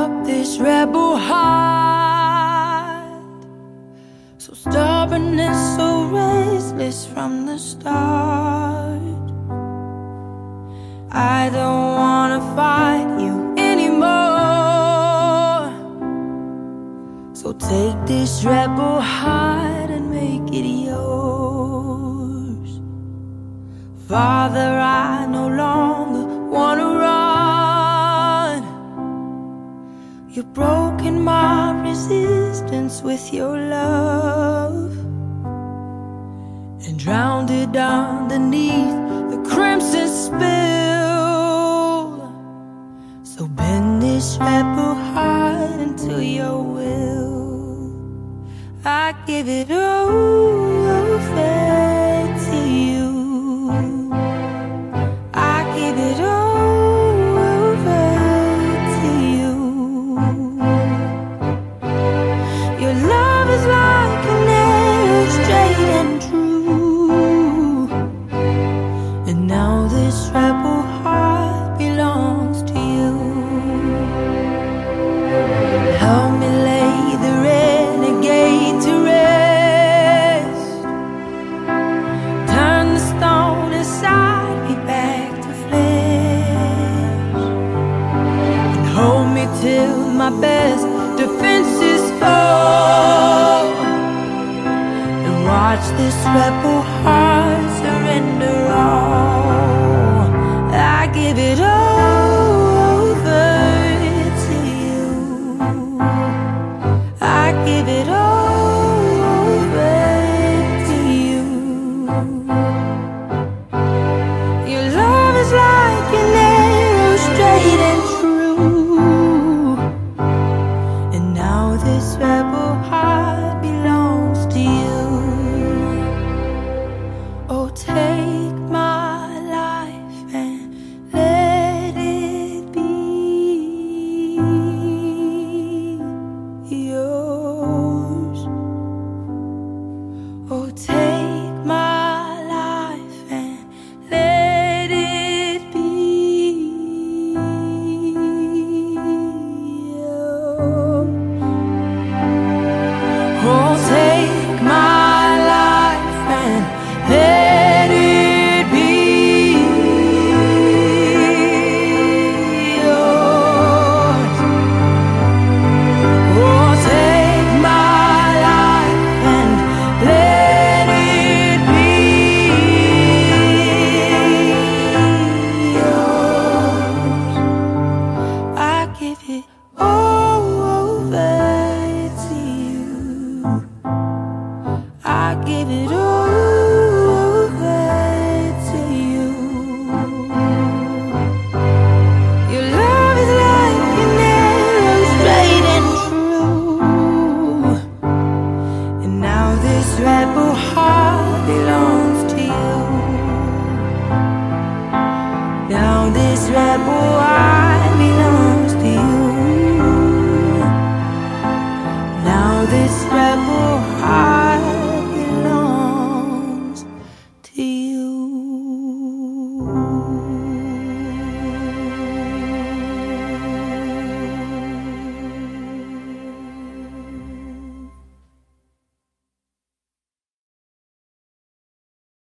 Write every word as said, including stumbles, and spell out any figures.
up this rebel heart, so stubborn and so restless from the start. I don't wanna fight you anymore, so take this rebel heart and make it yours. Father, I no longer wanna run. You've broken my resistance with your love and drowned it underneath the crimson spill. So bend this rebel heart into your will. I give it over to you. I give it over to you. Your love is like an arrow, straight and true. And now this rebel heart belongs to you. Help me lay the renegade to rest. Turn the stone inside me back to flesh, and hold me till my best defenses fall, and watch this rebel heart surrender all. I give it over to you. I give it over to you. Your love is like an arrow, straight and true. And now this rebel heart belongs to you. Oh, take my life and let it be yours. Oh, take my life and let it be yours. Oh, take my life and let it be yours. Oh, take my life and let it be yours. I give it all.